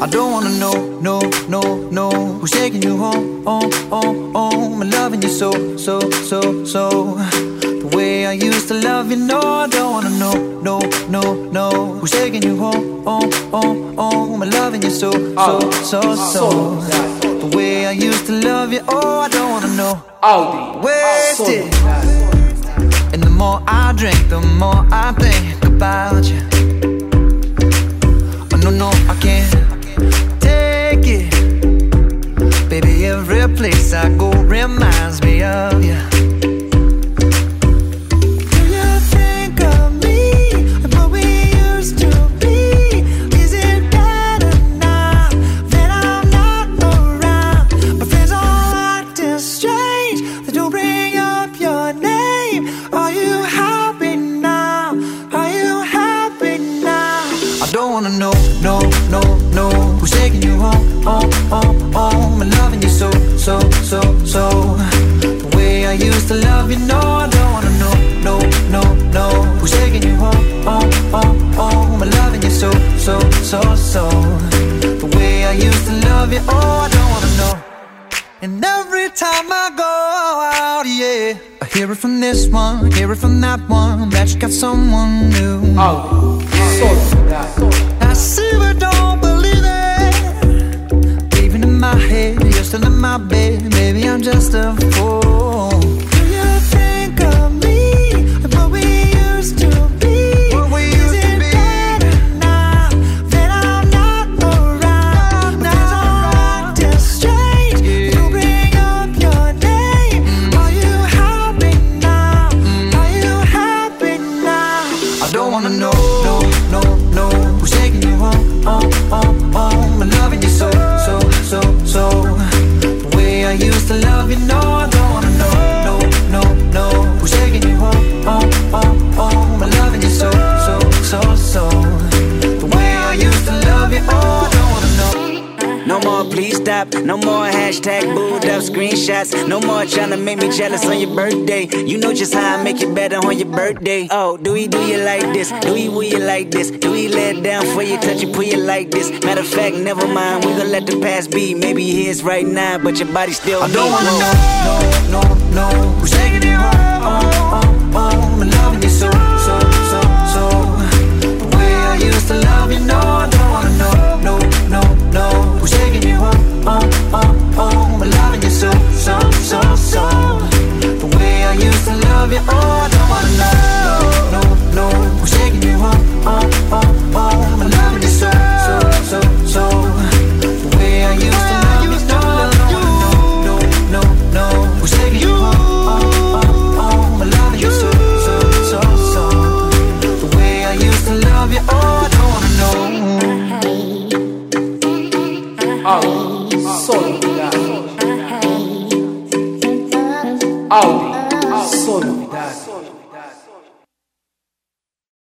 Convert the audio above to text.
I don't wanna know, no who's taking you home, I'm loving you so the way I used to love you. No, I don't wanna know, no who's taking you home, I'm loving you so the way I used to love you. Oh, I don't wanna know. Wasted. And the more I drink, the more I think about you. Oh, no, I can't take it. Baby, every place I go reminds me of you. Do you think of me and what we used to be? Is it better now that I'm not around? My friends all acting strange, they don't bring up your name. Are you happy now? Are you happy now? I don't wanna know, no who's taking you home, I'm loving you so the way I used to love you. No, I don't wanna know, no who's taking you home, I'm loving you so the way I used to love you. Oh, I don't wanna know. And every time I go out, yeah, I hear it from this one, hear it from that one, that you got someone new. I see but don't believe it. Even in my head, you're still in my bed. Maybe I'm just a fool. Do you think of me and what we used to be? Is it better now that I'm not around? Now I'm acting strange, you bring up your name. Are you happy now? Are you happy now? I don't wanna know, no who's taking you home, I'm loving you so the way I used to love you. No, I don't wanna know, no who's taking you home, I'm loving you so the way I used to love you. Oh, I don't wanna know. No more please stop, no more hashtag booed up screenshots. No more trying to make me jealous on your birthday. You know just how I make it better on your birthday. Oh, do we do you like this? Do we will you like this? Do we let it down for you, touch you, pull you like this? Matter of fact, never mind, we gon' let the past be. Maybe you're his right now, but your body still I don't wanna know, no who's taking you home, I'm loving you so the way I used to love you. No, I don't wanna know, no who's taking you home, I'm loving you so the way I used to love you. Oh, I don't wanna know, no who's taking you home, I'm loving you so the way I used to love you. No who's taking you home, I'm loving you so the way I used to love you. Oh, I don't wanna know. Solo.